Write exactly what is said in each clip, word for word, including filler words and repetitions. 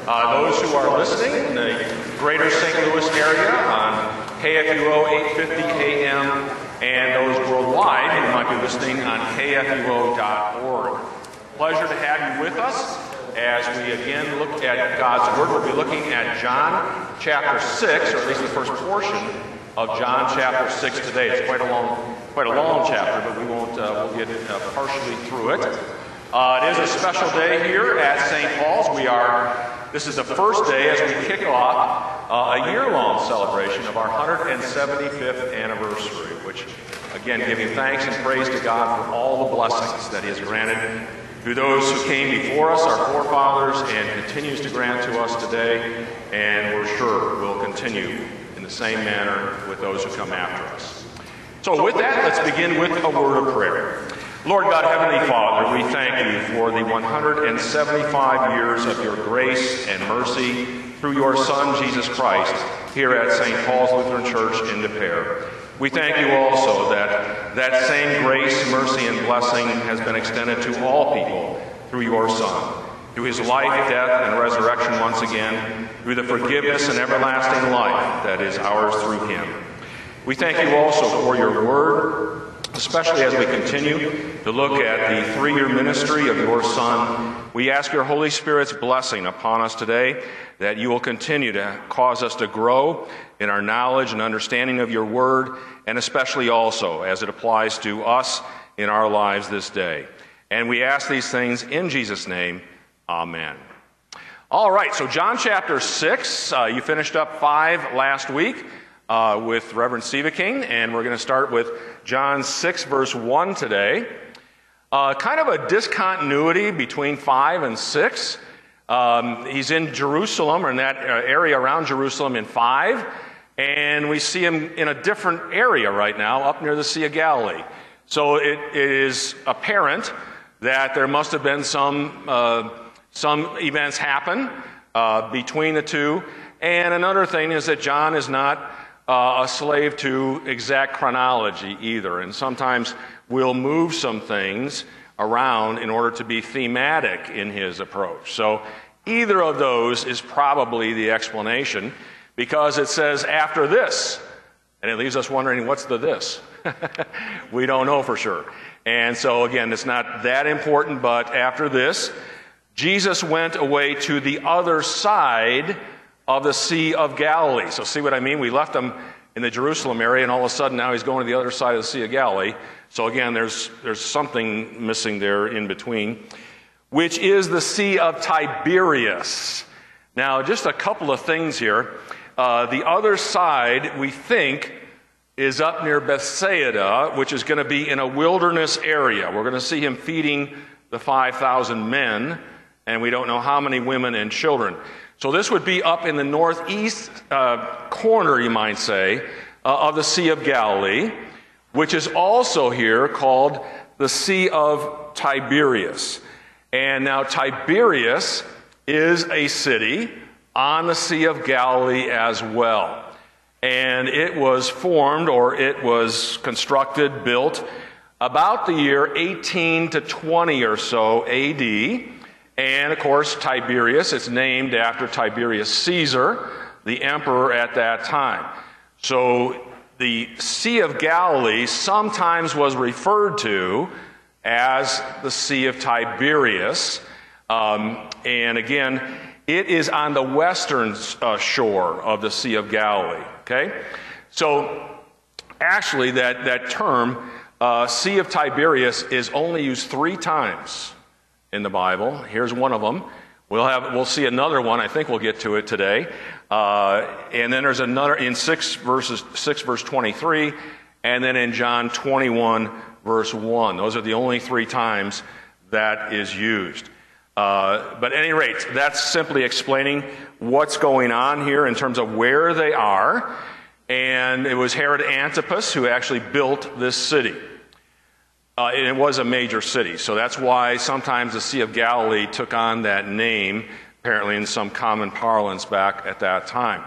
Uh, those who are listening in the greater Saint Louis area on K F U O eight fifty A M and those worldwide who might be listening on K F U O dot org. Pleasure to have you with us as we again look at God's Word. We'll be looking at John chapter six, or at least the first portion of John chapter six today. It's quite a long, quite a long chapter, but we won't. Uh, we'll get uh, partially through it. Uh, it is a special day here at Saint Paul's. We are. This is the first day as we kick off uh, a year-long celebration of our one hundred seventy-fifth anniversary, which, again, giving thanks and praise to God for all the blessings that He has granted through those who came before us, our forefathers, and continues to grant to us today, and we're sure will continue in the same manner with those who come after us. So with that, let's begin with a word of prayer. Lord God, Heavenly Father, we thank you for the one hundred seventy-five years of your grace and mercy through your Son, Jesus Christ, here at Saint Paul's Lutheran Church in De Pere. We thank you also that that same grace, mercy, and blessing has been extended to all people through your Son, through his life, death, and resurrection once again, through the forgiveness and everlasting life that is ours through him. We thank you also for your word, especially as we continue to look at the three-year ministry of your Son. We ask your Holy Spirit's blessing upon us today, that you will continue to cause us to grow in our knowledge and understanding of your word, and especially also as it applies to us in our lives this day. And we ask these things in Jesus' name. Amen. All right, so John chapter six, uh, you finished up five last week. Uh, with Reverend Sieveking, and we're going to start with John six, verse one today. Uh, kind of a discontinuity between five and six. Um, he's in Jerusalem, or in that area around Jerusalem in five, and we see him in a different area right now, up near the Sea of Galilee. So it, it is apparent that there must have been some, uh, some events happen uh, between the two. And another thing is that John is not Uh, a slave to exact chronology either, and sometimes we'll move some things around in order to be thematic in his approach. So either of those is probably the explanation, because it says after this, and it leaves us wondering, what's the this? We don't know for sure. And so again, it's not that important, but after this, Jesus went away to the other side of the Sea of Galilee. So see what I mean? We left him in the Jerusalem area, and all of a sudden now he's going to the other side of the Sea of Galilee. So again, there's there's something missing there in between, which is the Sea of Tiberias. Now, just a couple of things here. Uh, the other side, we think, is up near Bethsaida, which is going to be in a wilderness area. We're going to see him feeding the five thousand men, and we don't know how many women and children. So this would be up in the northeast uh, corner, you might say, uh, of the Sea of Galilee, which is also here called the Sea of Tiberias. And now Tiberias is a city on the Sea of Galilee as well. And it was formed, or it was constructed, built, about the year eighteen to twenty or so A D, and, of course, Tiberias, it's named after Tiberius Caesar, the emperor at that time. So the Sea of Galilee sometimes was referred to as the Sea of Tiberias. Um, and again, it is on the western uh, shore of the Sea of Galilee. Okay? So actually, that, that term, uh, Sea of Tiberias, is only used three times in the Bible. Here's one of them. We'll have we'll see another one. I think we'll get to it today. Uh, and then there's another in six verses six verse twenty-three, and then in John twenty-one verse one. Those are the only three times that is used. Uh, but at any rate, that's simply explaining what's going on here in terms of where they are. And it was Herod Antipas who actually built this city. Uh, and it was a major city, so that's why sometimes the Sea of Galilee took on that name, apparently in some common parlance back at that time.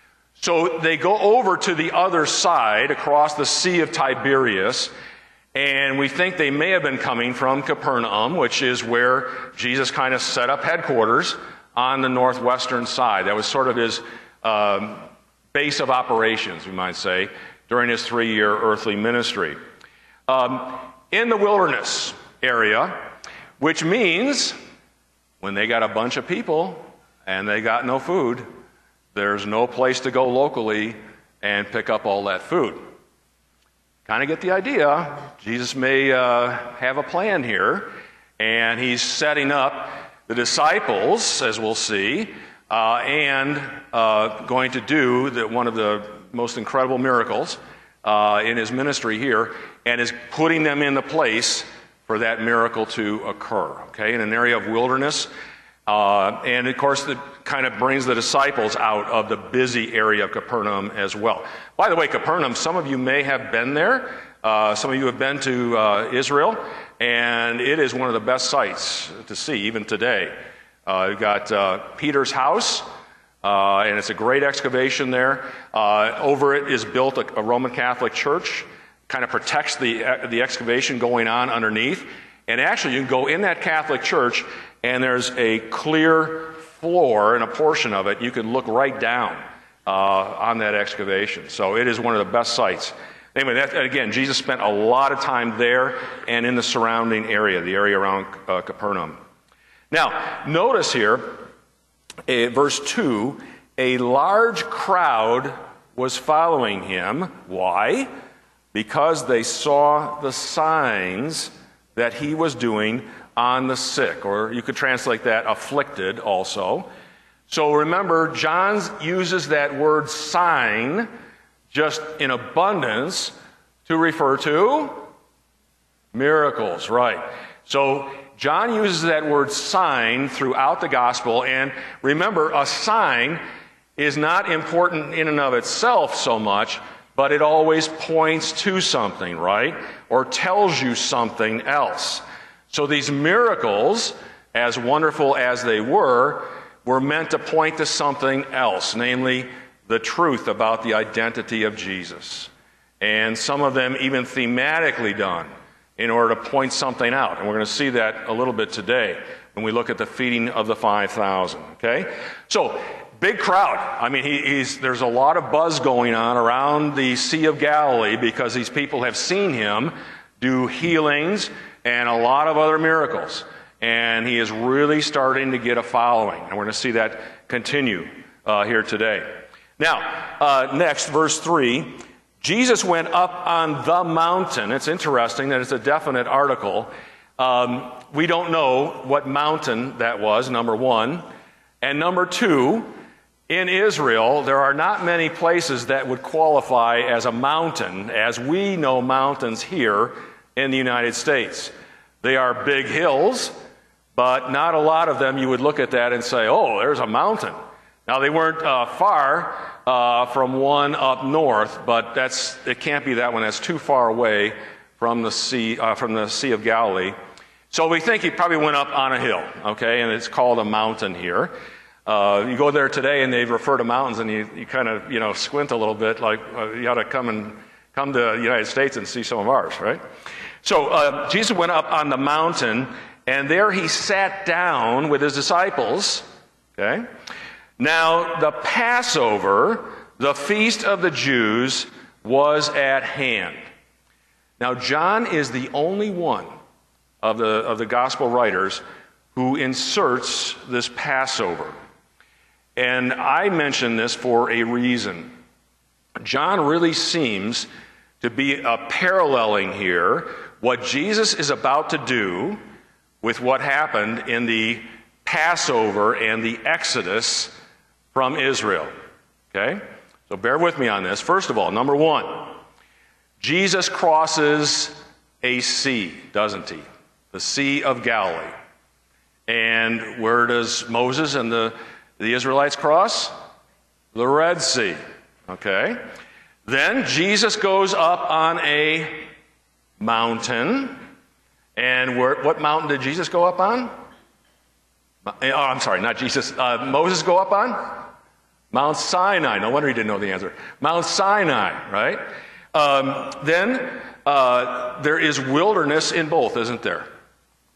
So they go over to the other side, across the Sea of Tiberias, and we think they may have been coming from Capernaum, which is where Jesus kind of set up headquarters on the northwestern side. That was sort of his um, base of operations, we might say, during his three-year earthly ministry. Um, in the wilderness area, which means when they got a bunch of people and they got no food, there's no place to go locally and pick up all that food. Kind of get the idea. Jesus may uh, have a plan here, and he's setting up the disciples, as we'll see, uh, and uh, going to do the, one of the most incredible miracles uh, in his ministry here, and is putting them in the place for that miracle to occur, okay, in an area of wilderness. Uh, and, of course, it kind of brings the disciples out of the busy area of Capernaum as well. By the way, Capernaum, some of you may have been there. Uh, some of you have been to uh, Israel, and it is one of the best sights to see, even today. Uh, you've got uh, Peter's house, uh, and it's a great excavation there. Uh, over it is built a, a Roman Catholic church, kind of protects the, uh, the excavation going on underneath. And actually, you can go in that Catholic church, and there's a clear floor, and a portion of it, you can look right down uh, on that excavation. So it is one of the best sites. Anyway, that, again, Jesus spent a lot of time there and in the surrounding area, the area around uh, Capernaum. Now, notice here, uh, verse two, a large crowd was following him. Why? Because they saw the signs that he was doing on the sick, or you could translate that afflicted also. So remember, John uses that word sign just in abundance to refer to miracles, right? So John uses that word sign throughout the gospel, and remember, a sign is not important in and of itself so much, but it always points to something, right? Or tells you something else. So these miracles, as wonderful as they were, were meant to point to something else, namely the truth about the identity of Jesus. And some of them even thematically done in order to point something out. And we're going to see that a little bit today when we look at the feeding of the five thousand, okay? So, big crowd. I mean, he, he's, there's a lot of buzz going on around the Sea of Galilee because these people have seen him do healings and a lot of other miracles. And he is really starting to get a following. And we're going to see that continue uh, here today. Now, uh, next, verse three. Jesus went up on the mountain. It's interesting that it's a definite article. Um, we don't know what mountain that was, number one. And number two, in Israel, there are not many places that would qualify as a mountain, as we know mountains here in the United States. They are big hills, but not a lot of them you would look at that and say, oh, there's a mountain. Now, they weren't uh, far uh, from one up north, but that's it can't be that one. That's too far away from the sea, uh, from the Sea of Galilee. So we think he probably went up on a hill, okay, and it's called a mountain here. Uh, you go there today and they refer to mountains and you, you kind of, you know, squint a little bit like uh, you ought to come and come to the United States and see some of ours, right? So uh, Jesus went up on the mountain, and there he sat down with his disciples, okay? Now, the Passover, the feast of the Jews, was at hand. Now, John is the only one of the, of the gospel writers who inserts this Passover. And I mention this for a reason. John really seems to be uh, paralleling here what Jesus is about to do with what happened in the Passover and the Exodus from Israel. Okay? So bear with me on this. First of all, number one, Jesus crosses a sea, doesn't he? The Sea of Galilee. And where does Moses and the, the Israelites cross? The Red Sea. Okay? Then Jesus goes up on a mountain. And where, what mountain did Jesus go up on? Oh, I'm sorry, not Jesus. Uh, Moses go up on? Mount Sinai. No wonder he didn't know the answer. Mount Sinai, right? Um, then uh, there is wilderness in both, isn't there?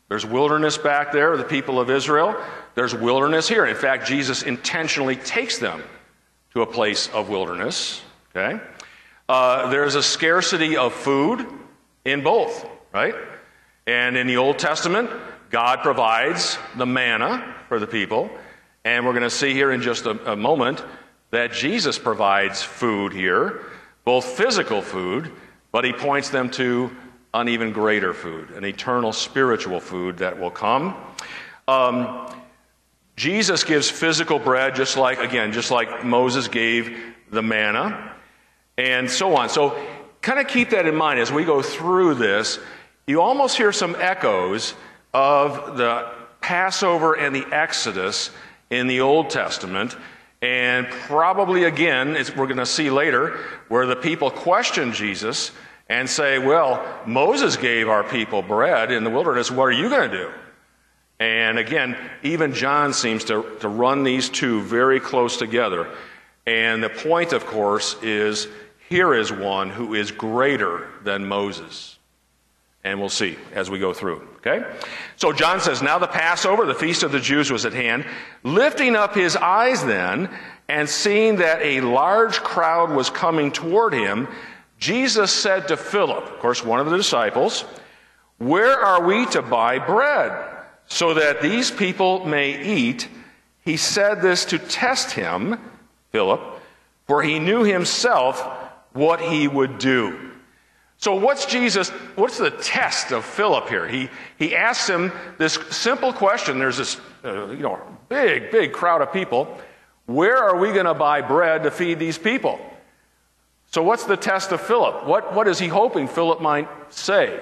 There's wilderness back there, the people of Israel. There's wilderness here. In fact, Jesus intentionally takes them to a place of wilderness. Okay? Uh, there's a scarcity of food in both, right? And in the Old Testament, God provides the manna for the people. And we're going to see here in just a, a moment that Jesus provides food here, both physical food, but he points them to an even greater food, an eternal spiritual food that will come. Um, Jesus gives physical bread, just like, again, just like Moses gave the manna, and so on. So kind of keep that in mind as we go through this. You almost hear some echoes of the Passover and the Exodus in the Old Testament, and probably again, as we're going to see later, where the people question Jesus and say, well, Moses gave our people bread in the wilderness, what are you going to do? And again, even John seems to, to run these two very close together. And the point, of course, is here is one who is greater than Moses. And we'll see as we go through, okay? So John says, now the Passover, the feast of the Jews, was at hand. Lifting up his eyes then, and seeing that a large crowd was coming toward him, Jesus said to Philip, of course, one of the disciples, where are we to buy bread so that these people may eat? He said this to test him, Philip, for he knew himself what he would do. So what's Jesus, what's the test of Philip here? He he asks him this simple question. There's this uh, you know big, big crowd of people. Where are we going to buy bread to feed these people? So what's the test of Philip? What what is he hoping Philip might say?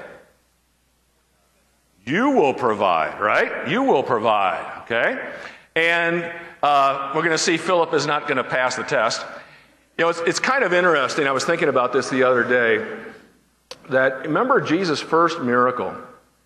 You will provide, right? You will provide, okay? And uh, we're going to see Philip is not going to pass the test. You know, it's, it's kind of interesting. I was thinking about this the other day. That, remember Jesus' first miracle?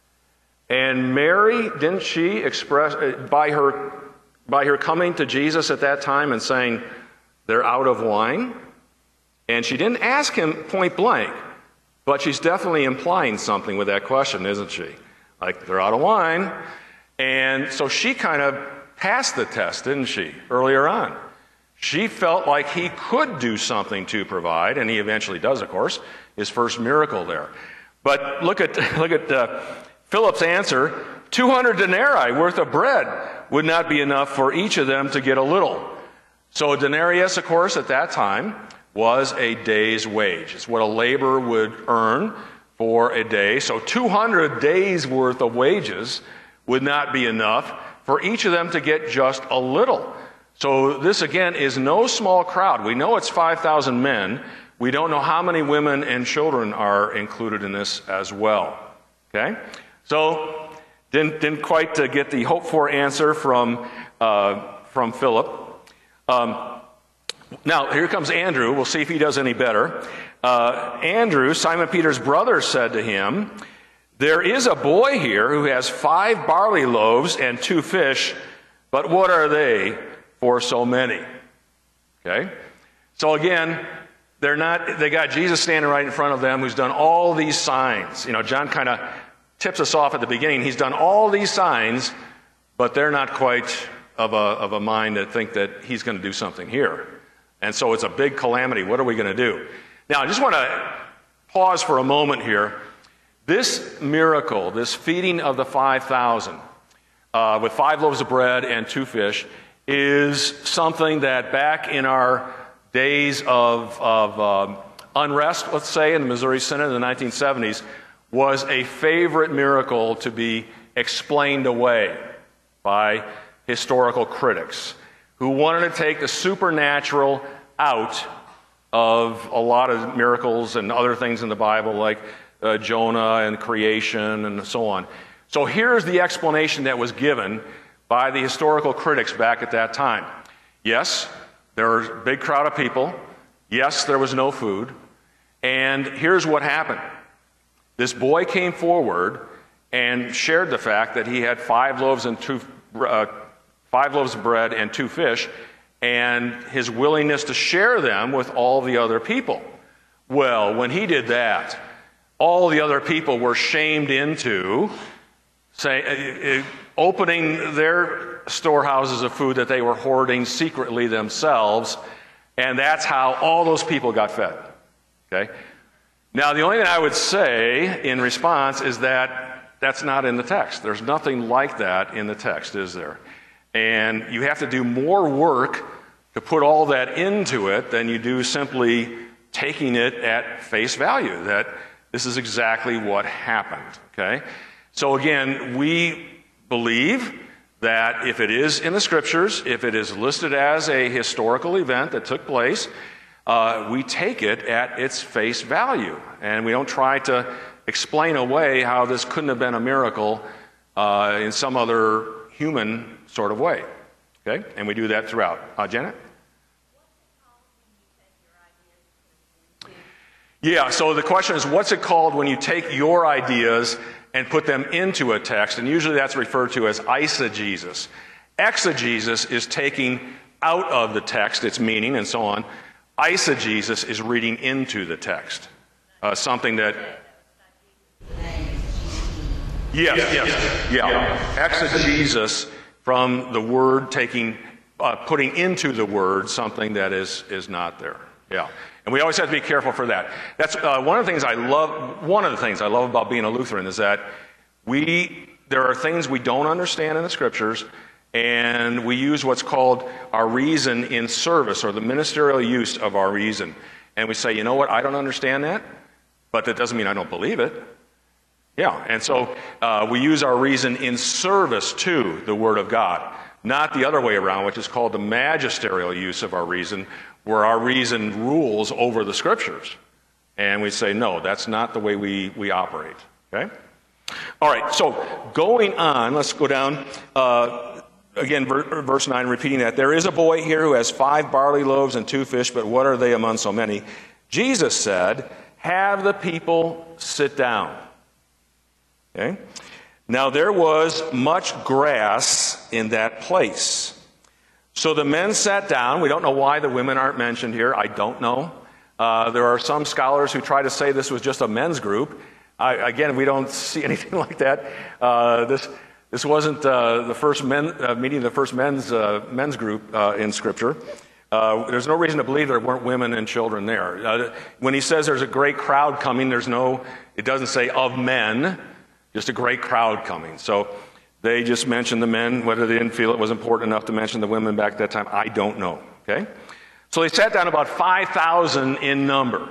And Mary, didn't she express, by her, by her coming to Jesus at that time and saying, they're out of wine? And she didn't ask him point blank, but she's definitely implying something with that question, isn't she? Like, they're out of wine. And so she kind of passed the test, didn't she, earlier on? She felt like he could do something to provide, and he eventually does, of course, his first miracle there. But look at look at uh, Philip's answer. two hundred denarii worth of bread would not be enough for each of them to get a little. So a denarius, of course, at that time was a day's wage. It's what a laborer would earn for a day. So two hundred days worth of wages would not be enough for each of them to get just a little. So this, again, is no small crowd. We know it's five thousand men. We don't know how many women and children are included in this as well. Okay? So, didn't, didn't quite uh, get the hoped-for answer from, uh, from Philip. Um, now, here comes Andrew. We'll see if he does any better. Uh, Andrew, Simon Peter's brother, said to him, there is a boy here who has five barley loaves and two fish, but what are they for so many? Okay? So again, they're not, they got Jesus standing right in front of them who's done all these signs. You know, John kind of tips us off at the beginning. He's done all these signs, but they're not quite of a, of a mind that think that he's going to do something here. And so it's a big calamity. What are we going to do? Now, I just want to pause for a moment here. This miracle, this feeding of the five thousand uh, with five loaves of bread and two fish, is something that back in our days of, of um, unrest, let's say, in the Missouri Synod in the nineteen seventies, was a favorite miracle to be explained away by historical critics who wanted to take the supernatural out of a lot of miracles and other things in the Bible, like uh, Jonah and creation and so on. So here's the explanation that was given by the historical critics back at that time. Yes, there was a big crowd of people. Yes, there was no food. And here's what happened. This boy came forward and shared the fact that he had five loaves and two, uh, five loaves of bread and two fish, and his willingness to share them with all the other people. Well, when he did that, all the other people were shamed into say, uh, opening their storehouses of food that they were hoarding secretly themselves, and that's how all those people got fed. Okay? Now, the only thing I would say in response is that that's not in the text. There's nothing like that in the text, is there? And you have to do more work to put all that into it than you do simply taking it at face value, that this is exactly what happened. Okay? So again, we believe that if it is in the Scriptures, if it is listed as a historical event that took place, uh, we take it at its face value. And we don't try to explain away how this couldn't have been a miracle uh, in some other human sort of way. Okay? And we do that throughout. Uh, Janet? Yeah, so the question is, what's it called when you take your ideas and put them into a text? And usually that's referred to as eisegesis. Exegesis is taking out of the text its meaning and so on. Eisegesis is reading into the text. Uh, something that... Yes, yes, yeah. Exegesis from the word taking, uh, putting into the word something that is, is not there. Yeah. And we always have to be careful for that. That's uh, one of the things I love, one of the things I love about being a Lutheran is that we, there are things we don't understand in the Scriptures, and we use what's called our reason in service, or the ministerial use of our reason. And we say, you know what, I don't understand that, but that doesn't mean I don't believe it. Yeah, and so uh, we use our reason in service to the Word of God, not the other way around, which is called the magisterial use of our reason, where our reason rules over the Scriptures. And we say, no, that's not the way we, we operate. Okay? All right, so going on, let's go down. Uh, again, ver- verse nine, repeating that. There is a boy here who has five barley loaves and two fish, but what are they among so many? Jesus said, have the people sit down. Okay? Now there was much grass in that place. So the men sat down. We don't know why the women aren't mentioned here. I don't know. Uh, there are some scholars who try to say this was just a men's group. I, again, we don't see anything like that. Uh, this this wasn't uh, the first men uh, meeting, the first men's uh, men's group uh, in Scripture. Uh, there's no reason to believe there weren't women and children there. Uh, when he says there's a great crowd coming, there's no. It doesn't say of men. Just a great crowd coming. So they just mentioned the men. Whether they didn't feel it was important enough to mention the women back at that time, I don't know. Okay? So they sat down, about five thousand in number.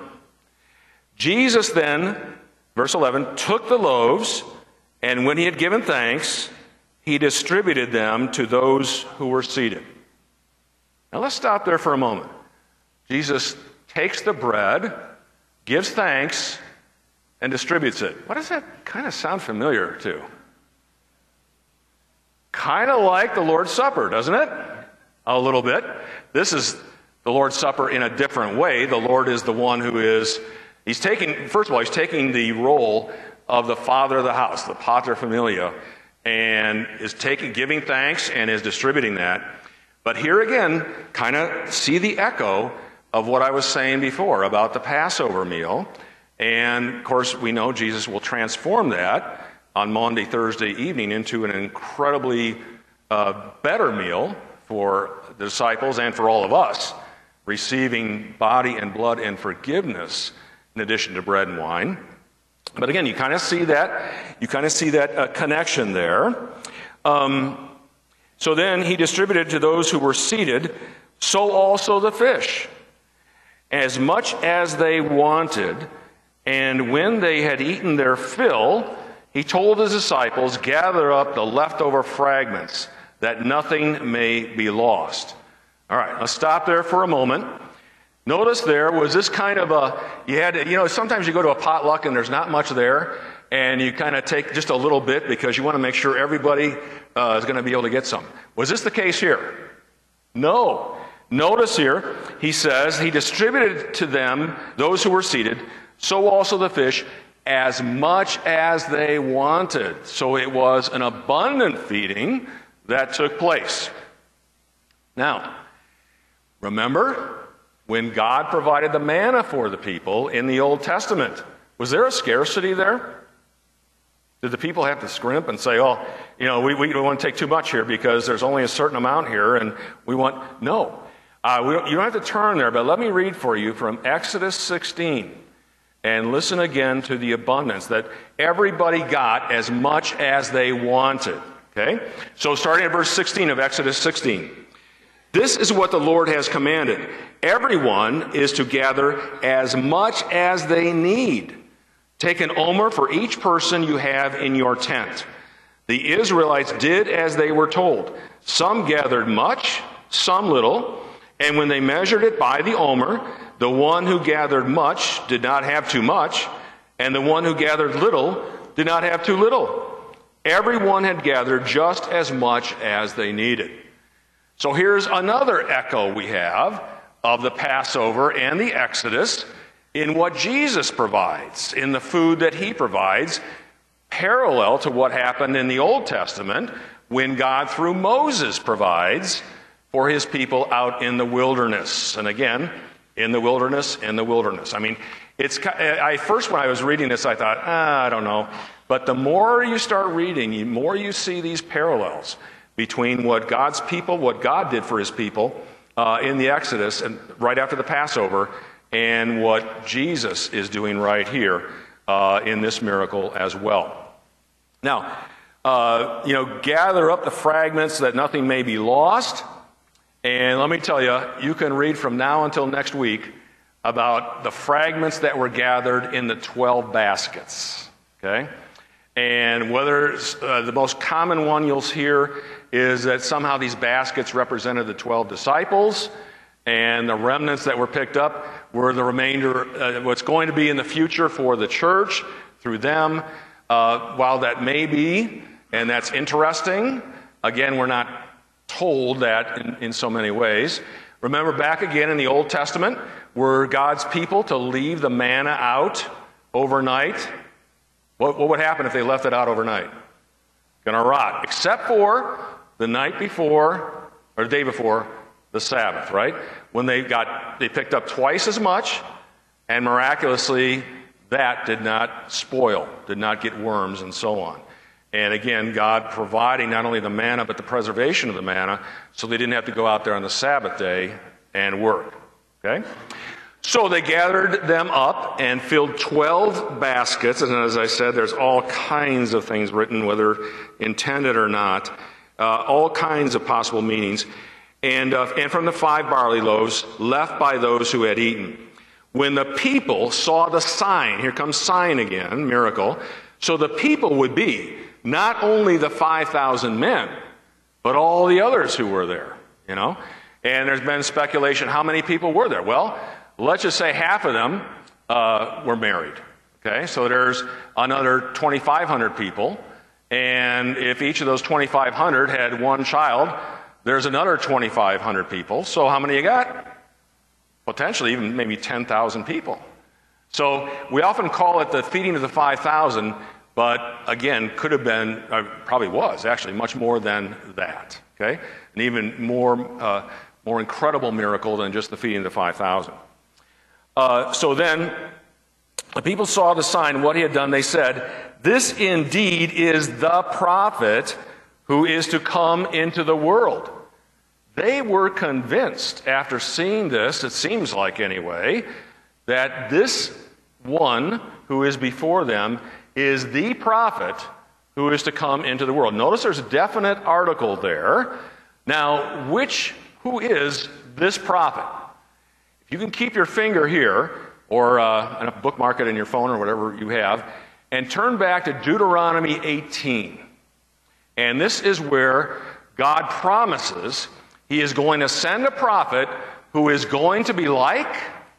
Jesus then, verse eleven, took the loaves, and when he had given thanks, he distributed them to those who were seated. Now let's stop there for a moment. Jesus takes the bread, gives thanks, and distributes it. What does that kind of sound familiar to? Kind of like the Lord's Supper, doesn't it? A little bit. This is the Lord's Supper in a different way. The Lord is the one who is, he's taking, first of all, he's taking the role of the father of the house, the pater familia, and is taking, giving thanks and is distributing that. But here again, kind of see the echo of what I was saying before about the Passover meal. And, of course, we know Jesus will transform that on Maundy, Thursday evening into an incredibly uh, better meal for the disciples and for all of us, receiving body and blood and forgiveness in addition to bread and wine. But again, you kind of see that, you kind of see that uh, connection there. Um, so then he distributed to those who were seated, so also the fish, as much as they wanted. And when they had eaten their fill, he told his disciples, gather up the leftover fragments, that nothing may be lost. All right, let's stop there for a moment. Notice there was this kind of a, you had to, you know, sometimes you go to a potluck and there's not much there, and you kind of take just a little bit because you want to make sure everybody uh, is going to be able to get some. Was this the case here? No. Notice here, he says, he distributed to them, those who were seated, so also the fish, as much as they wanted. So it was an abundant feeding that took place. Now, remember when God provided the manna for the people in the Old Testament, was there a scarcity there? Did the people have to scrimp and say, oh, you know, we, we don't want to take too much here because there's only a certain amount here and we want, no. Uh, we don't, you don't have to turn there, but let me read for you from Exodus sixteen. And listen again to the abundance that everybody got as much as they wanted. Okay? So starting at verse sixteen of Exodus sixteen. This is what the Lord has commanded. Everyone is to gather as much as they need. Take an omer for each person you have in your tent. The Israelites did as they were told. Some gathered much, some little, and when they measured it by the omer, the one who gathered much did not have too much, and the one who gathered little did not have too little. Everyone had gathered just as much as they needed. So here's another echo we have of the Passover and the Exodus in what Jesus provides, in the food that he provides, parallel to what happened in the Old Testament when God, through Moses, provides for his people out in the wilderness. And again, in the wilderness, in the wilderness. I mean, it's. I first, when I was reading this, I thought, ah, I don't know. But the more you start reading, the more you see these parallels between what God's people, what God did for his people uh, in the Exodus and right after the Passover, and what Jesus is doing right here uh, in this miracle as well. Now, uh, you know, gather up the fragments that nothing may be lost. And let me tell you, you can read from now until next week about the fragments that were gathered in the twelve baskets. Okay? And whether uh, the most common one you'll hear is that somehow these baskets represented the twelve disciples, and the remnants that were picked up were the remainder, uh, what's going to be in the future for the church through them. Uh, while that may be, and that's interesting, again, we're not told that in, in so many ways. Remember back again in the Old Testament, were God's people to leave the manna out overnight? What, what would happen if they left it out overnight? Going to rot, except for the night before, or the day before, the Sabbath, right? When they got, they picked up twice as much, and miraculously, that did not spoil, did not get worms, and so on. And again, God providing not only the manna, but the preservation of the manna, so they didn't have to go out there on the Sabbath day and work. Okay? So they gathered them up and filled twelve baskets, and as I said, there's all kinds of things written, whether intended or not, uh, all kinds of possible meanings. And, uh, and from the five barley loaves left by those who had eaten. When the people saw the sign, here comes sign again, miracle, so the people would be not only the five thousand men, but all the others who were there, you know. And there's been speculation, how many people were there? Well, let's just say half of them uh, were married, okay? So there's another twenty-five hundred people, and if each of those twenty-five hundred had one child, there's another twenty-five hundred people. So how many you got? Potentially even maybe ten thousand people. So we often call it the feeding of the five thousand, but again, could have been, uh, probably was actually much more than that, okay? An even more, uh, more incredible miracle than just the feeding of the five thousand. Uh, so then, the people saw the sign, what he had done, they said, "This indeed is the prophet who is to come into the world." They were convinced, after seeing this, it seems like anyway, that this one who is before them is the prophet who is to come into the world. Notice there's a definite article there. Now, which, who is this prophet? If you can keep your finger here, or uh, bookmark it in your phone or whatever you have, and turn back to Deuteronomy eighteen. And this is where God promises he is going to send a prophet who is going to be like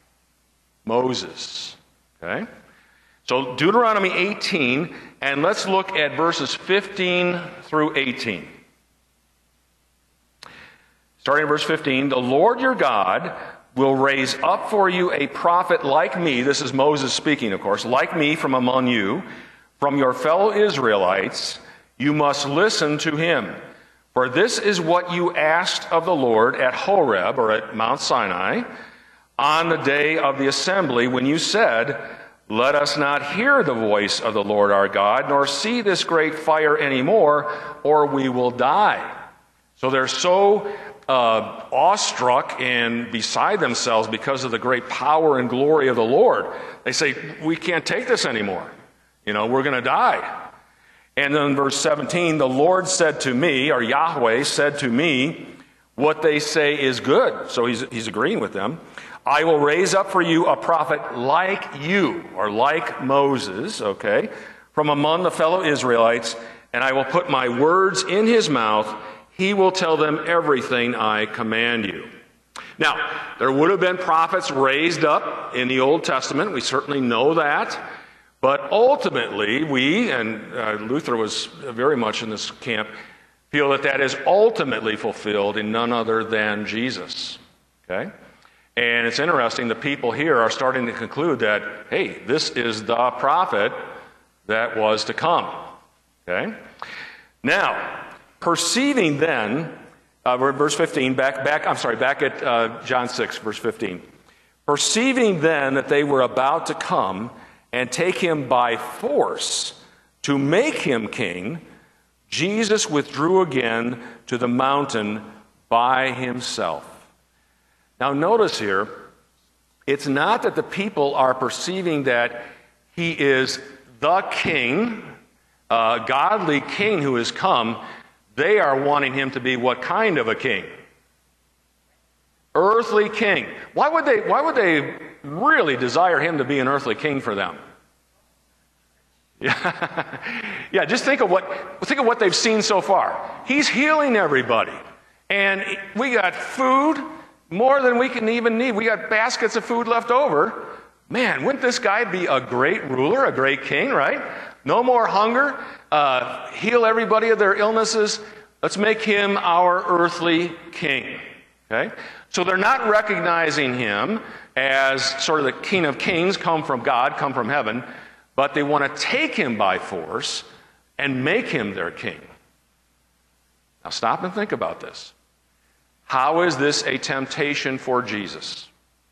Moses. Okay? So Deuteronomy eighteen, and let's look at verses fifteen through eighteen. Starting in verse fifteen, "The Lord your God will raise up for you a prophet like me," this is Moses speaking, of course, "like me from among you, from your fellow Israelites. You must listen to him. For this is what you asked of the Lord at Horeb," or at Mount Sinai, "on the day of the assembly when you said, let us not hear the voice of the Lord our God, nor see this great fire anymore, or we will die. So they're so uh, awestruck and beside themselves because of the great power and glory of the Lord. They say, we can't take this anymore. You know, we're going to die. And then in verse seventeen, the Lord said to me, or Yahweh said to me, what they say is good. So he's, he's agreeing with them. I will raise up for you a prophet like you, or like Moses, okay, from among the fellow Israelites, and I will put my words in his mouth. He will tell them everything I command you. Now, there would have been prophets raised up in the Old Testament. We certainly know that. But ultimately, we, and uh, Luther was very much in this camp, feel that that is ultimately fulfilled in none other than Jesus. Okay? And it's interesting, the people here are starting to conclude that, hey, this is the prophet that was to come. Okay? Now, perceiving then, uh, verse fifteen, back, back, I'm sorry, back at uh, John six, verse fifteen. Perceiving then that they were about to come and take him by force to make him king, Jesus withdrew again to the mountain by himself. Now notice here, it's not that the people are perceiving that he is the king, a godly king who has come. They are wanting him to be what kind of a king? Earthly king. Why would they, why would they really desire him to be an earthly king for them? Yeah, yeah. Just think of what think of what they've seen so far. He's healing everybody, and we got food more than we can even need. We got baskets of food left over. Man, wouldn't this guy be a great ruler, a great king, right? No more hunger. Uh, heal everybody of their illnesses. Let's make him our earthly king. Okay? So they're not recognizing him as sort of the King of Kings, come from God, come from heaven, but they want to take him by force and make him their king. Now stop and think about this. How is this a temptation for Jesus?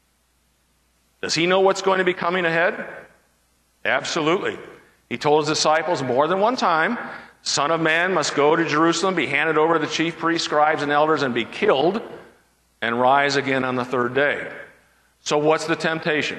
Does he know what's going to be coming ahead? Absolutely. He told his disciples more than one time, Son of Man must go to Jerusalem, be handed over to the chief priests, scribes, and elders, and be killed, and rise again on the third day. So what's the temptation?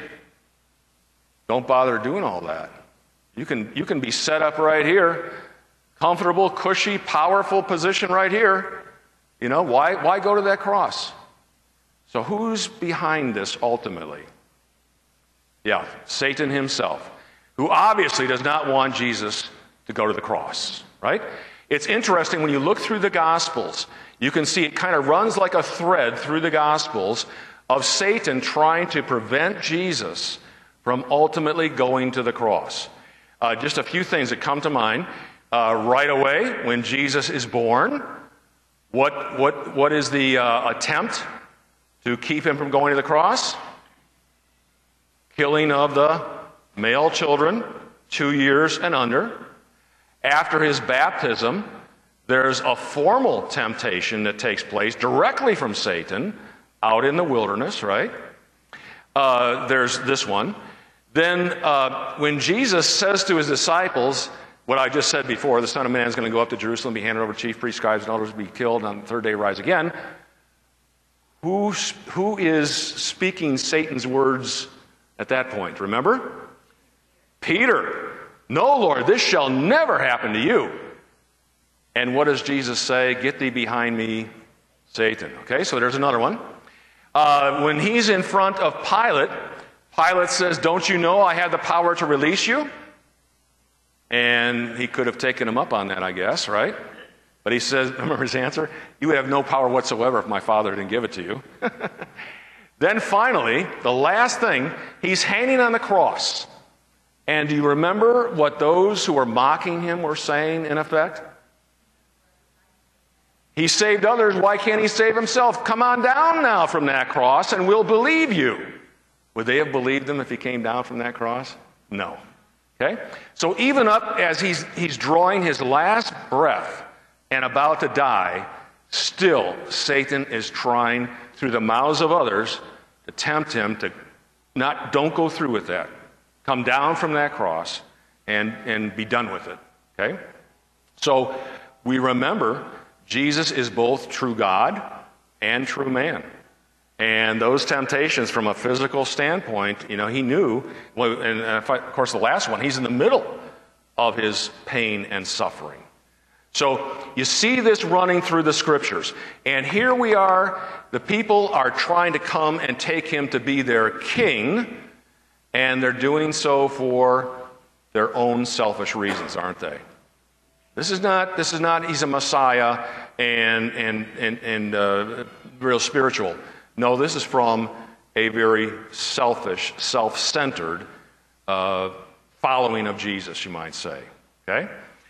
Don't bother doing all that. You can, you can be set up right here, comfortable, cushy, powerful position right here. You know, why, why go to that cross? So who's behind this ultimately? Yeah, Satan himself, who obviously does not want Jesus to go to the cross, right? It's interesting when you look through the Gospels, you can see it kind of runs like a thread through the Gospels of Satan trying to prevent Jesus from ultimately going to the cross. Uh, just a few things that come to mind. Uh, right away, when Jesus is born, what, what, what is the uh, attempt to keep him from going to the cross? Killing of the male children, two years and under. After his baptism, there's a formal temptation that takes place directly from Satan out in the wilderness, right? Uh, there's this one. Then uh, when Jesus says to his disciples, what I just said before, the Son of Man is going to go up to Jerusalem, be handed over to chief priests, scribes, and elders, be killed, and on the third day rise again. Who, who is speaking Satan's words at that point? Remember? Peter. No, Lord, this shall never happen to you. And what does Jesus say? Get thee behind me, Satan. Okay, so there's another one. Uh, when he's in front of Pilate, Pilate says, don't you know I have the power to release you? And he could have taken him up on that, I guess, right? But he says, remember his answer? You would have no power whatsoever if my Father didn't give it to you. Then finally, the last thing, he's hanging on the cross. And do you remember what those who were mocking him were saying, in effect? He saved others, why can't he save himself? Come on down now from that cross and we'll believe you. Would they have believed him if he came down from that cross? No. Okay? So even up as he's, he's drawing his last breath and about to die, still Satan is trying through the mouths of others to tempt him to not, don't go through with that. come down from that cross and, and be done with it, okay? So we remember Jesus is both true God and true man. And those temptations from a physical standpoint, you know, he knew, well, and of course the last one, he's in the middle of his pain and suffering. So you see this running through the scriptures. And here we are, the people are trying to come and take him to be their king, and they're doing so for their own selfish reasons, aren't they? This is not, this is not he's a Messiah and, and, and, and uh, real spiritual. No, this is from a very selfish, self-centered uh, following of Jesus, you might say. Okay?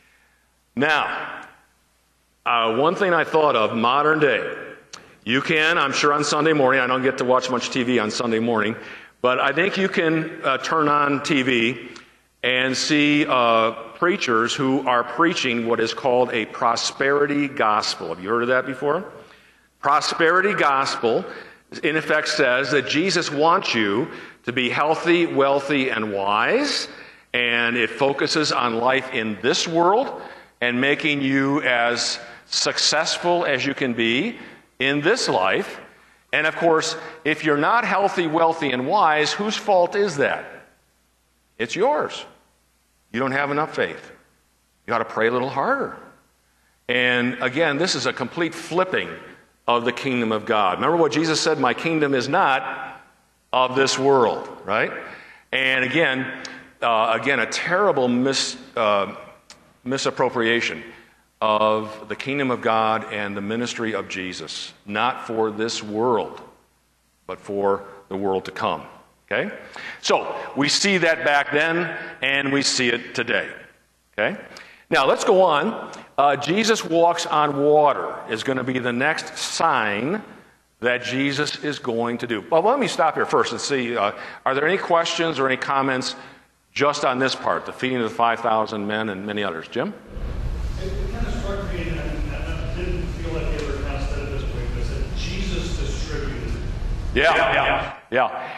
Now, uh, one thing I thought of, modern day. You can, I'm sure on Sunday morning, I don't get to watch much T V on Sunday morning, but I think you can uh, turn on T V and see uh, preachers who are preaching what is called a prosperity gospel. Have you heard of that before? Prosperity gospel, in effect, says that Jesus wants you to be healthy, wealthy, and wise, and it focuses on life in this world and making you as successful as you can be in this life. And of course, if you're not healthy, wealthy, and wise, whose fault is that? It's yours. You don't have enough faith. You ought to pray a little harder. And again, this is a complete flipping of the kingdom of God. Remember what Jesus said, my kingdom is not of this world, right? And again, uh, again, a terrible mis, uh, misappropriation of the kingdom of God and the ministry of Jesus. Not for this world, but for the world to come. Okay? So, we see that back then, and we see it today. Okay? Now, let's go on. Uh, Jesus walks on water is going to be the next sign that Jesus is going to do. Well, let me stop here first and see, uh, are there any questions or any comments just on this part, the feeding of the five thousand men and many others? Jim? It, it kind of struck me, and, and I didn't feel like they were kind of said it this way, but it said Jesus distributed. Yeah, yeah, yeah.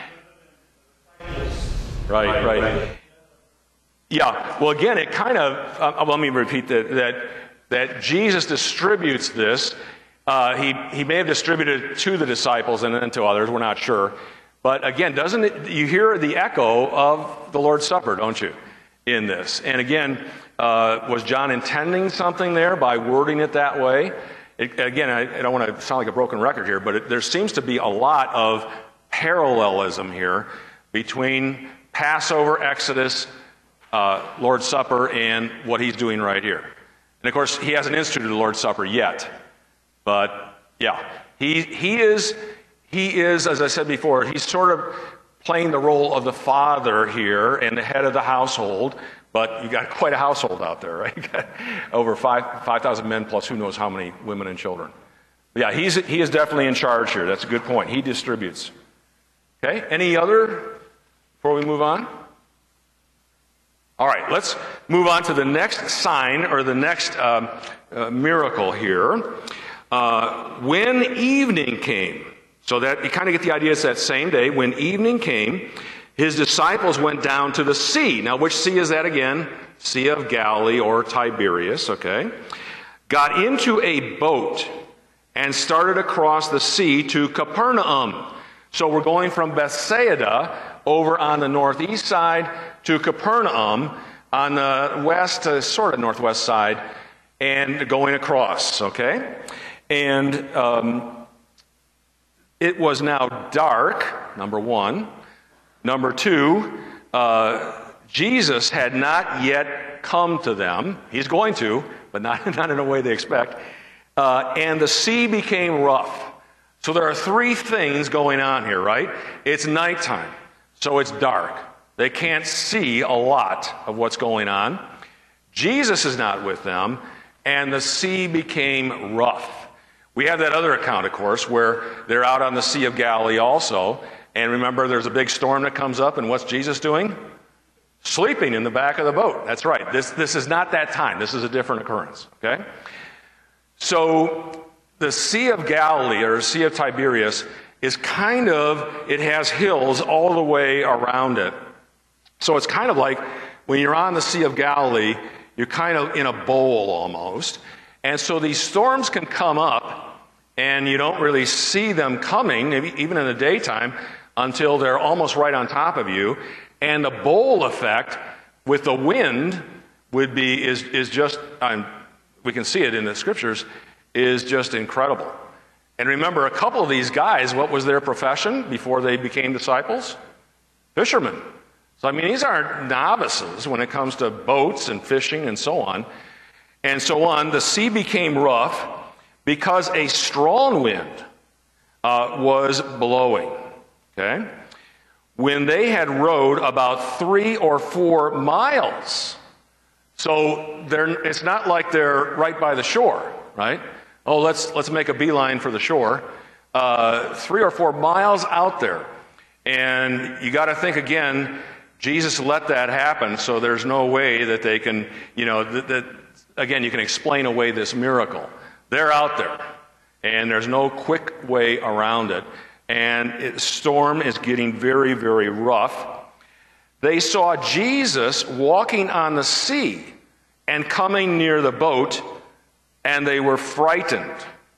Right, right. Yeah, well, again, it kind of, uh, let me repeat that, that, that Jesus distributes this. Uh, he, he may have distributed it to the disciples and then to others, we're not sure. But again, doesn't it, you hear the echo of the Lord's Supper, don't you, in this? And again, uh, was John intending something there by wording it that way? It, again, I, I don't want to sound like a broken record here, but it, there seems to be a lot of parallelism here between Passover, Exodus, uh, Lord's Supper, and what he's doing right here. And of course, he hasn't instituted the Lord's Supper yet. But yeah, he he is he is, as I said before, he's sort of playing the role of the father here and the head of the household. But you got quite a household out there, right? You got over five five thousand men plus who knows how many women and children. But yeah, he's he is definitely in charge here. That's a good point. He distributes. Okay. Any other before we move on? All right, let's move on to the next sign or the next um, uh, miracle here. Uh, when evening came, so that you kind of get the idea it's that same day, when evening came, his disciples went down to the sea. Now, which sea is that again? Sea of Galilee or Tiberias, okay? Got into a boat and started across the sea to Capernaum. So we're going from Bethsaida over on the northeast side to Capernaum on the west, uh, sort of northwest side, and going across, okay? And um, it was now dark, number one. Number two, uh, Jesus had not yet come to them. He's going to, but not, not in a way they expect. Uh, and the sea became rough. So there are three things going on here, right? It's nighttime, so it's dark. They can't see a lot of what's going on. Jesus is not with them, and the sea became rough. We have that other account, of course, where they're out on the Sea of Galilee also. And remember, there's a big storm that comes up, and what's Jesus doing? Sleeping in the back of the boat. That's right. This, this is not that time. This is a different occurrence, okay? So the Sea of Galilee, or Sea of Tiberias, is kind of, it has hills all the way around it. So it's kind of like when you're on the Sea of Galilee, you're kind of in a bowl almost. And so these storms can come up, and you don't really see them coming, maybe even in the daytime, until they're almost right on top of you. And the bowl effect with the wind would be, is, is just, um, we can see it in the scriptures, is just incredible. And remember, a couple of these guys, what was their profession before they became disciples? Fishermen. So, I mean, these aren't novices when it comes to boats and fishing and so on. And so on, the sea became rough because a strong wind uh, was blowing. Okay? When they had rowed about three or four miles. So they're, it's not like they're right by the shore, right? Oh, let's let's make a beeline for the shore. Uh, three or four miles out there. And you got to think again, Jesus let that happen, so there's no way that they can, you know, that, that again, you can explain away this miracle. They're out there, and there's no quick way around it. And the storm is getting very, very rough. They saw Jesus walking on the sea and coming near the boat, and they were frightened.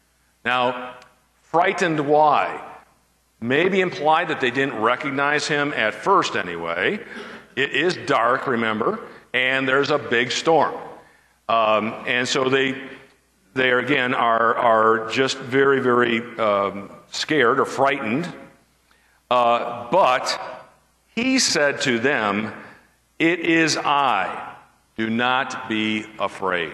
Now, frightened why? Maybe implied that they didn't recognize him at first anyway. It is dark, remember, and there's a big storm. Um, and so they, they again, are, are just very, very um, scared or frightened. Uh, but he said to them, "It is I. Do not be afraid."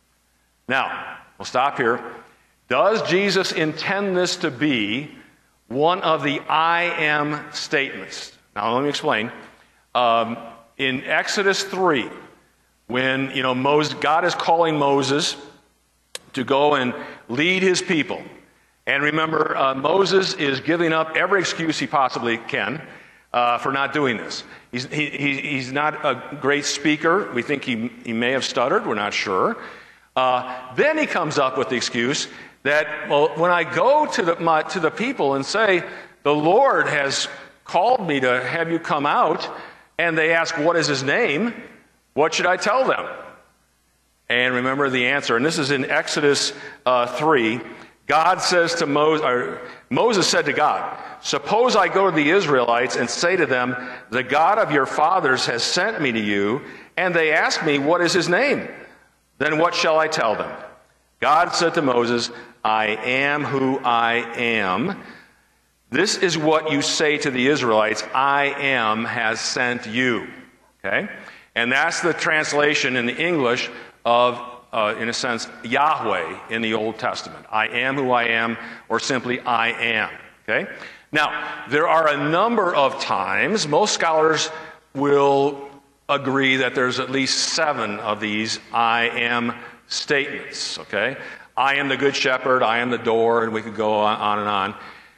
Now, we'll stop here. Does Jesus intend this to be one of the I am statements? Now, let me explain. Um, in Exodus three, when, you know, Moses, God is calling Moses to go and lead his people. And remember, uh, Moses is giving up every excuse he possibly can uh, for not doing this. He's, he, he's not a great speaker. We think he, he may have stuttered. We're not sure. Uh, then he comes up with the excuse that, well, when I go to the, my, to the people and say, the Lord has called me to have you come out, and they ask, what is his name? What should I tell them? And remember the answer, and this is in Exodus uh, three. God says to Moses, or Moses said to God, "Suppose I go to the Israelites and say to them, the God of your fathers has sent me to you, and they ask me, what is his name? Then what shall I tell them?" God said to Moses, "I am who I am. This is what you say to the Israelites, I am has sent you." Okay? And that's the translation in the English of, uh, in a sense, Yahweh in the Old Testament. I am who I am, or simply I am. Okay? Now, there are a number of times, most scholars will agree that there's at least seven of these I am statements. Okay? I am the good shepherd, I am the door, and we could go on, on and on.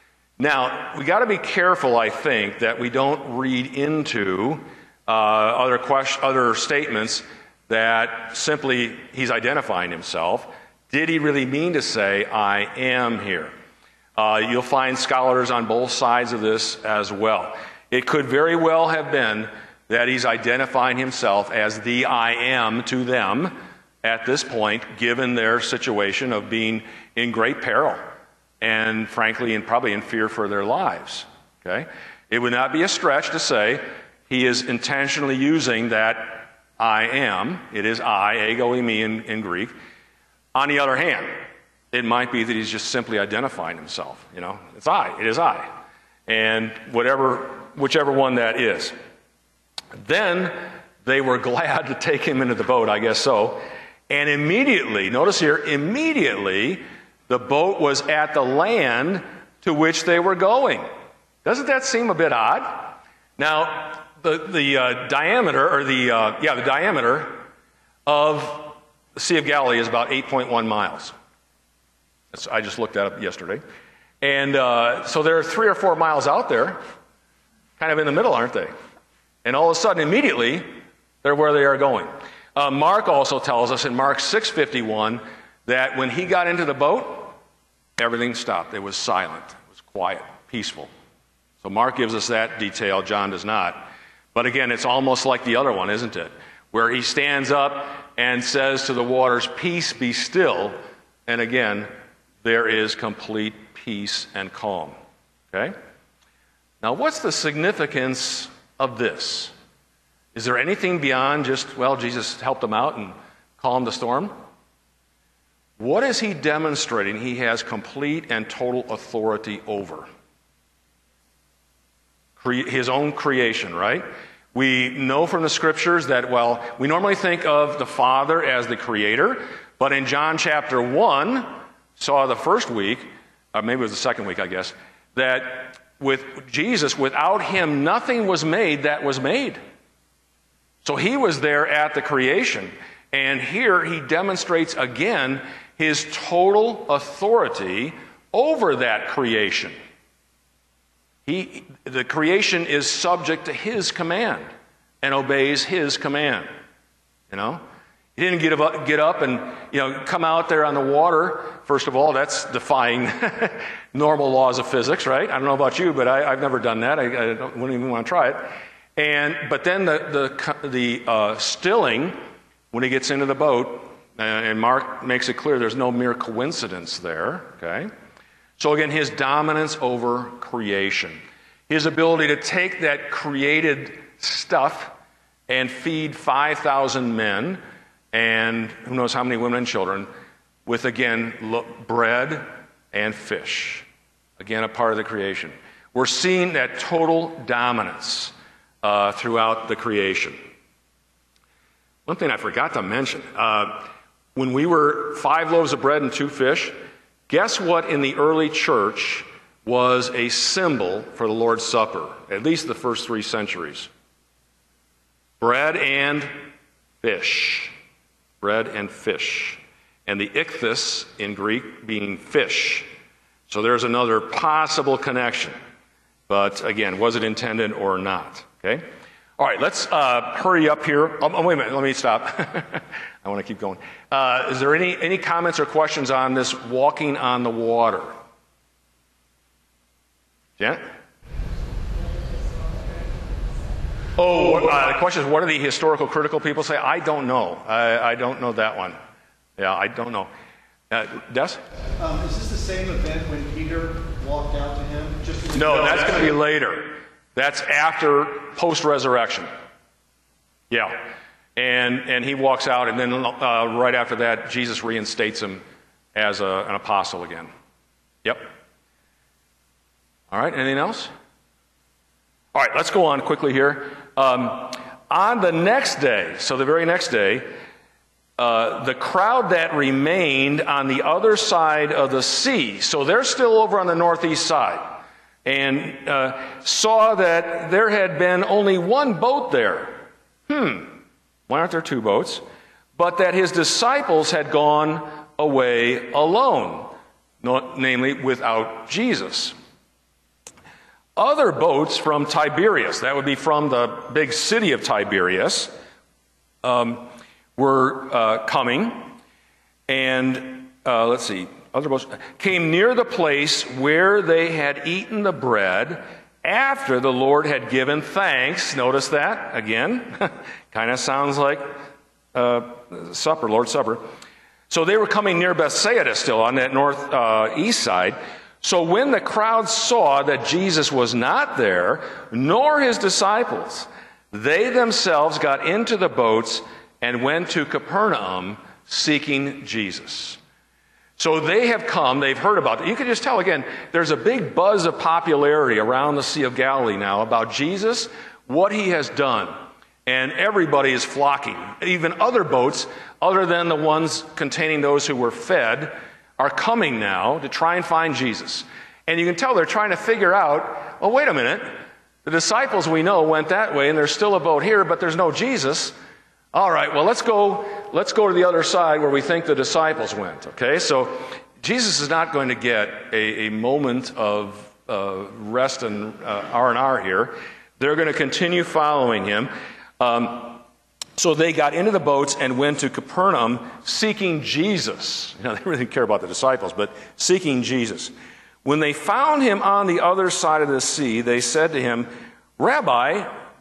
Now, we got to be careful, I think, that we don't read into uh, other question, other statements that simply he's identifying himself. Did he really mean to say, I am here? Uh, you'll find scholars on both sides of this as well. It could very well have been that he's identifying himself as the I am to them at this point, given their situation of being in great peril and, frankly, and probably in fear for their lives. Okay? It would not be a stretch to say he is intentionally using that I am. It is I, ego eimi in, in Greek. On the other hand, it might be that he's just simply identifying himself. You know, it's I. It is I. And whatever, whichever one that is. Then they were glad to take him into the boat, I guess so. And immediately, notice here, immediately the boat was at the land to which they were going. Doesn't that seem a bit odd? Now, the the uh, diameter, or the uh, yeah, the diameter of the Sea of Galilee is about eight point one miles. That's, I just looked that up yesterday, and uh, so they're three or four miles out there, kind of in the middle, aren't they? And all of a sudden, immediately, they're where they are going. Uh, Mark also tells us in Mark six fifty-one that when he got into the boat, everything stopped. It was silent. It was quiet, peaceful. So Mark gives us that detail. John does not. But again, it's almost like the other one, isn't it? Where he stands up and says to the waters, "Peace, be still." And again, there is complete peace and calm. Okay? Now, what's the significance of this? Is there anything beyond just, well, Jesus helped him out and calmed the storm? What is he demonstrating he has complete and total authority over? Cre- his own creation, right? We know from the scriptures that, well, we normally think of the Father as the creator, but in John chapter one, saw the first week, or maybe it was the second week, I guess, that with Jesus, without him, nothing was made that was made. So he was there at the creation. And here he demonstrates again his total authority over that creation. He, the creation is subject to his command and obeys his command. You know? He didn't get up, get up and, you know, come out there on the water. First of all, that's defying normal laws of physics, right? I don't know about you, but I, I've never done that. I, I don't, wouldn't even want to try it. And but then the the the uh, stilling when he gets into the boat, uh, and Mark makes it clear there's no mere coincidence there. Okay, so again, his dominance over creation, his ability to take that created stuff and feed five thousand men, and who knows how many women and children, with again look, bread and fish, again a part of the creation. We're seeing that total dominance Uh, throughout the creation. One thing I forgot to mention, uh, when we were five loaves of bread and two fish, guess what in the early church was a symbol for the Lord's Supper, at least the first three centuries? Bread and fish. Bread and fish. And the ichthys in Greek being fish. So there's another possible connection. But again, was it intended or not? Okay? All right, let's uh, hurry up here. Oh, oh, wait a minute, let me stop. I want to keep going. Uh, is there any, any comments or questions on this walking on the water? Janet? Oh, uh, the question is, what do the historical critical people say? I don't know. I, I don't know that one. Yeah, I don't know. Uh, Des? Um, is this the same event when Peter walked out to him? Just no, no, that's going to be later. That's after post-resurrection. Yeah. And and he walks out, and then uh, right after that, Jesus reinstates him as a, an apostle again. Yep. All right, anything else? All right, let's go on quickly here. Um, on the next day, so the very next day, uh, the crowd that remained on the other side of the sea, so they're still over on the northeast side, and uh, saw that there had been only one boat there. Hmm, why aren't there two boats? But that his disciples had gone away alone, not, namely without Jesus. Other boats from Tiberias, that would be from the big city of Tiberias, um, were uh, coming, and uh, let's see, other boats came near the place where they had eaten the bread after the Lord had given thanks. Notice that again. Kind of sounds like uh, supper, Lord's Supper. So they were coming near Bethsaida still on that north uh, east side. So when the crowd saw that Jesus was not there, nor his disciples, they themselves got into the boats and went to Capernaum seeking Jesus. So they have come, they've heard about it. You can just tell, again, there's a big buzz of popularity around the Sea of Galilee now about Jesus, what he has done. And everybody is flocking. Even other boats, other than the ones containing those who were fed, are coming now to try and find Jesus. And you can tell they're trying to figure out, oh, wait a minute. The disciples we know went that way, and there's still a boat here, but there's no Jesus. All right, well, let's go, let's go to the other side where we think the disciples went, okay? So Jesus is not going to get a, a moment of uh, rest and uh, R and R here. They're going to continue following him. Um, so they got into the boats and went to Capernaum seeking Jesus. You know, they really didn't care about the disciples, but seeking Jesus. When they found him on the other side of the sea, they said to him, "Rabbi,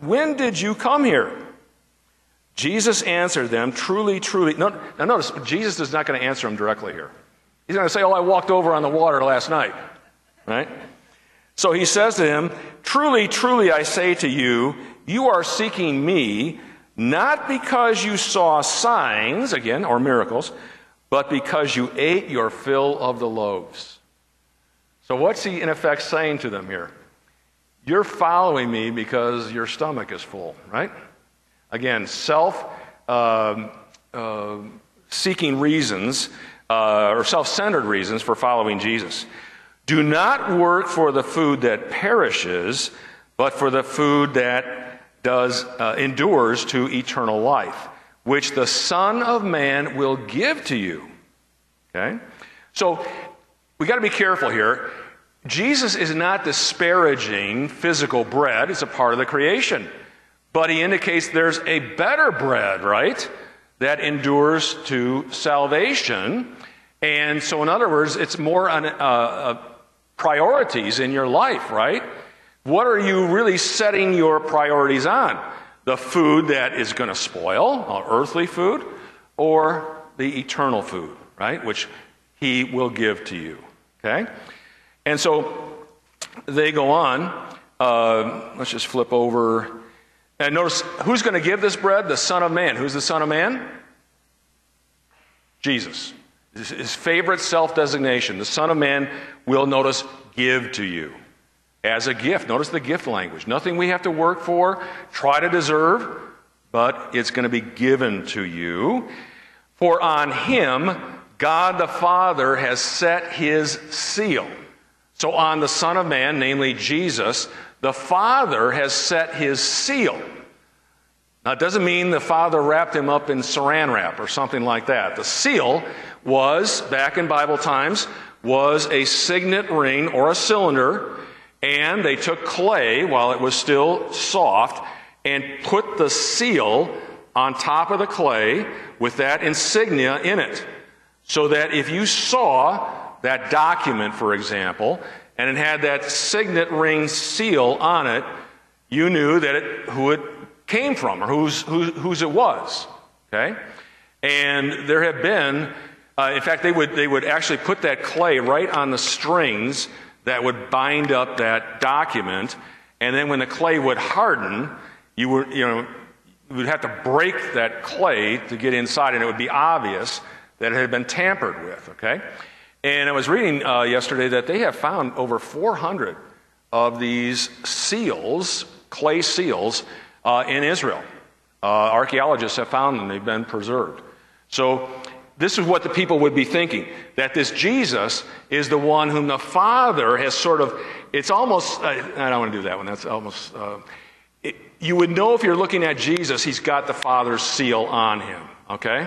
when did you come here? Jesus answered them, truly, truly. No, now notice, Jesus is not going to answer them directly here. He's going to say, oh, I walked over on the water last night. Right? So he says to him, truly, truly, I say to you, you are seeking me, not because you saw signs, again, or miracles, but because you ate your fill of the loaves. So what's he, in effect, saying to them here? You're following me because your stomach is full, right? Again, self uh, uh, seeking reasons, uh, or self-centered reasons for following Jesus. Do not work for the food that perishes, but for the food that does uh, endures to eternal life, which the Son of Man will give to you. Okay? So we got to be careful here. Jesus is not disparaging physical bread. It's a part of the creation. But he indicates there's a better bread, right, that endures to salvation. And so, in other words, it's more on uh, uh, priorities in your life, right? What are you really setting your priorities on? The food that is going to spoil, uh, earthly food, or the eternal food, right, which he will give to you, okay? And so they go on. Uh, let's just flip over. And notice, who's going to give this bread? The Son of Man. Who's the Son of Man? Jesus. His favorite self-designation. The Son of Man will, notice, give to you as a gift. Notice the gift language. Nothing we have to work for, try to deserve, but it's going to be given to you. For on him, God the Father has set his seal. So on the Son of Man, namely Jesus, the Father has set his seal. Now, it doesn't mean the Father wrapped him up in saran wrap or something like that. The seal was, back in Bible times, was a signet ring or a cylinder, and they took clay while it was still soft and put the seal on top of the clay with that insignia in it. So that if you saw that document, for example, and it had that signet ring seal on it, you knew that it, who it came from or whose, whose, whose it was. Okay? And there have been, uh, in fact, they would, they would actually put that clay right on the strings that would bind up that document, and then when the clay would harden, you would, you know, you would have to break that clay to get inside, and it would be obvious that it had been tampered with. Okay? And I was reading uh, yesterday that they have found over four hundred of these seals, clay seals, uh, in Israel. Uh, archaeologists have found them. They've been preserved. So this is what the people would be thinking, that this Jesus is the one whom the Father has sort of, it's almost, I, I don't want to do that one. That's almost, uh, it, you would know if you're looking at Jesus, he's got the Father's seal on him. Okay?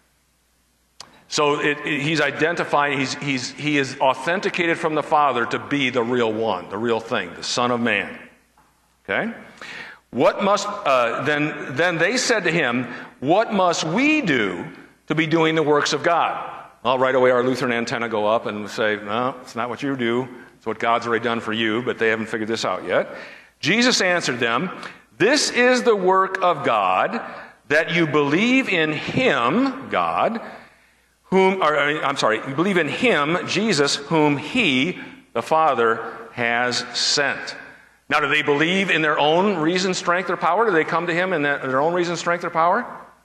So it, it, he's identifying, he's, he's, he is authenticated from the Father to be the real one, the real thing, the Son of Man. Okay? What must, uh, then, then they said to him, what must we do to be doing the works of God? Well, right away our Lutheran antenna go up and say, no, it's not what you do. It's what God's already done for you, but they haven't figured this out yet. Jesus answered them, this is the work of God, that you believe in him, God, whom, or, I'm sorry, you believe in him, Jesus, whom he, the Father, has sent. Now, do they believe in their own reason, strength, or power? Do they come to him in their own reason, strength, or power?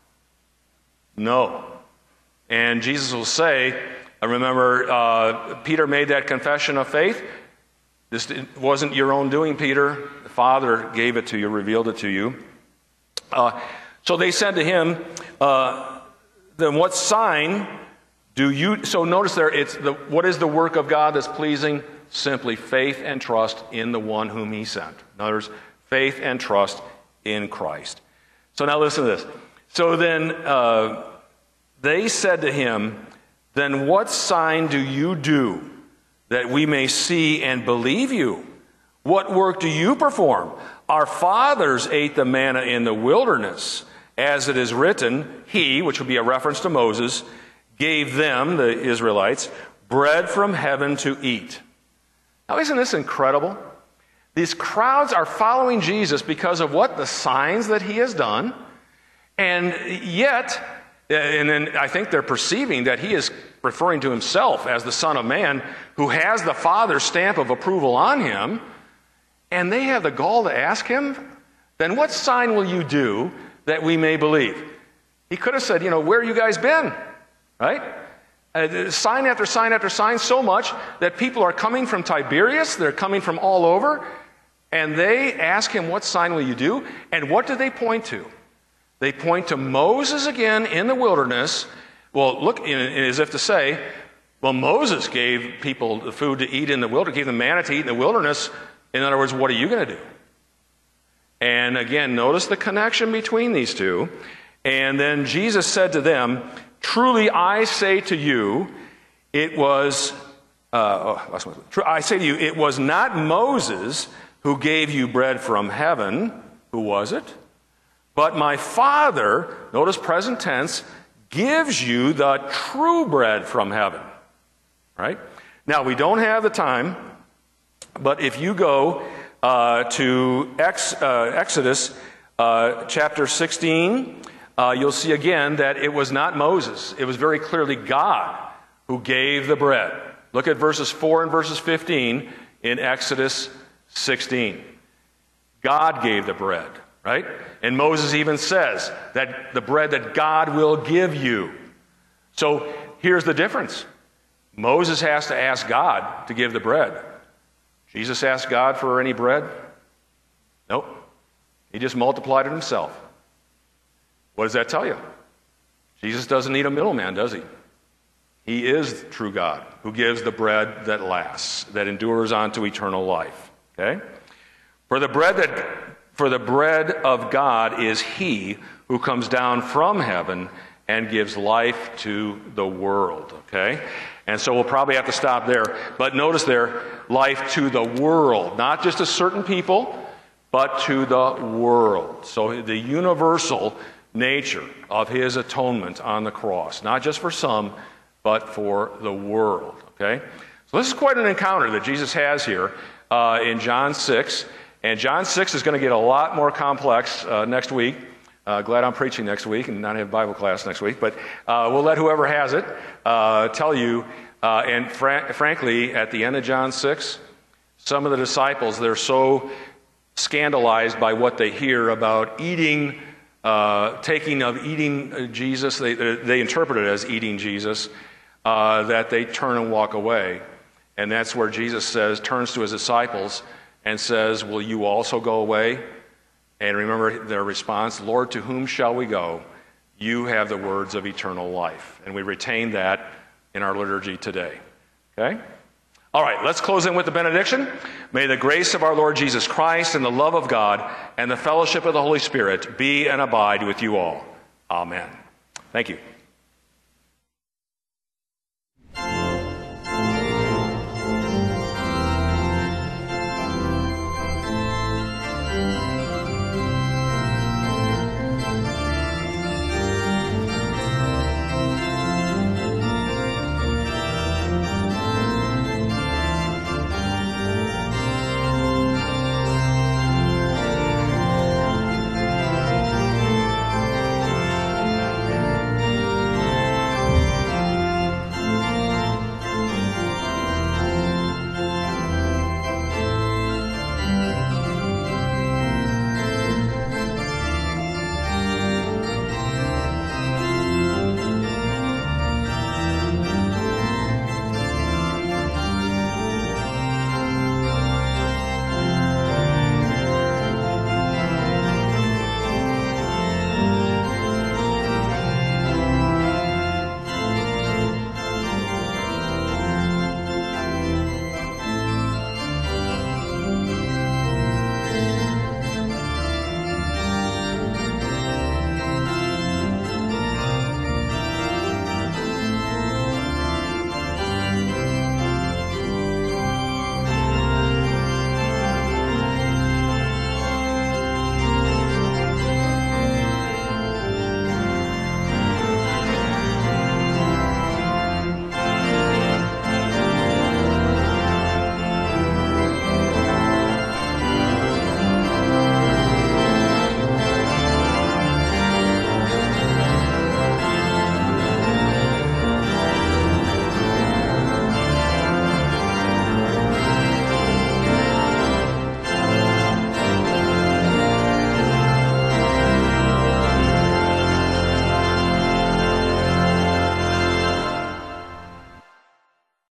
No. And Jesus will say, I remember uh, Peter made that confession of faith. This wasn't your own doing, Peter. The Father gave it to you, revealed it to you. Uh, so they said to him, uh, then what sign do you... So notice there, it's the what is the work of God that's pleasing? Simply faith and trust in the one whom he sent. In other words, faith and trust in Christ. So now listen to this. So then uh, they said to him, then what sign do you do that we may see and believe you? What work do you perform? Our fathers ate the manna in the wilderness. As it is written, he, which would be a reference to Moses, gave them, the Israelites, bread from heaven to eat. Now, isn't this incredible? These crowds are following Jesus because of what? The signs that he has done. And yet, and then I think they're perceiving that he is referring to himself as the Son of Man who has the Father's stamp of approval on him. And they have the gall to ask him, then what sign will you do that we may believe? He could have said, you know, where have you guys been? Right? Uh, sign after sign after sign, so much that people are coming from Tiberias, they're coming from all over, and they ask him, what sign will you do? And what do they point to? They point to Moses again in the wilderness. Well, look, as if to say, well, Moses gave people the food to eat in the wilderness, gave them manna to eat in the wilderness. In other words, what are you going to do? And again, notice the connection between these two. And then Jesus said to them, truly I say to you, it was, uh, oh, I say to you, it was not Moses who gave you bread from heaven. Who was it? But my Father, notice present tense, gives you the true bread from heaven. Right? Now, we don't have the time, but if you go uh, to Ex, uh, Exodus uh, chapter sixteen, Uh, you'll see again that it was not Moses. It was very clearly God who gave the bread. Look at verses four and verses fifteen in Exodus sixteen. God gave the bread, right? And Moses even says that the bread that God will give you. So here's the difference. Moses has to ask God to give the bread. Jesus asked God for any bread? Nope. He just multiplied it himself. What does that tell you? Jesus doesn't need a middleman, does he? He is true God who gives the bread that lasts, that endures unto eternal life. Okay? For the bread that for the bread of God is he who comes down from heaven and gives life to the world. Okay? And so we'll probably have to stop there. But notice there, life to the world, not just to certain people, but to the world. So the universal nature of his atonement on the cross, not just for some, but for the world. Okay? So this is quite an encounter that Jesus has here uh, in John six. And John six is going to get a lot more complex uh, next week. Uh, glad I'm preaching next week and not have Bible class next week. But uh, we'll let whoever has it uh, tell you. Uh, and fr- frankly, at the end of John six, some of the disciples, they're so scandalized by what they hear about eating Uh, taking of eating Jesus, they, they interpret it as eating Jesus, uh, that they turn and walk away. And that's where Jesus says, turns to his disciples and says, will you also go away? And remember their response, Lord, to whom shall we go? You have the words of eternal life. And we retain that in our liturgy today. Okay? All right, let's close in with the benediction. May the grace of our Lord Jesus Christ and the love of God and the fellowship of the Holy Spirit be and abide with you all. Amen. Thank you.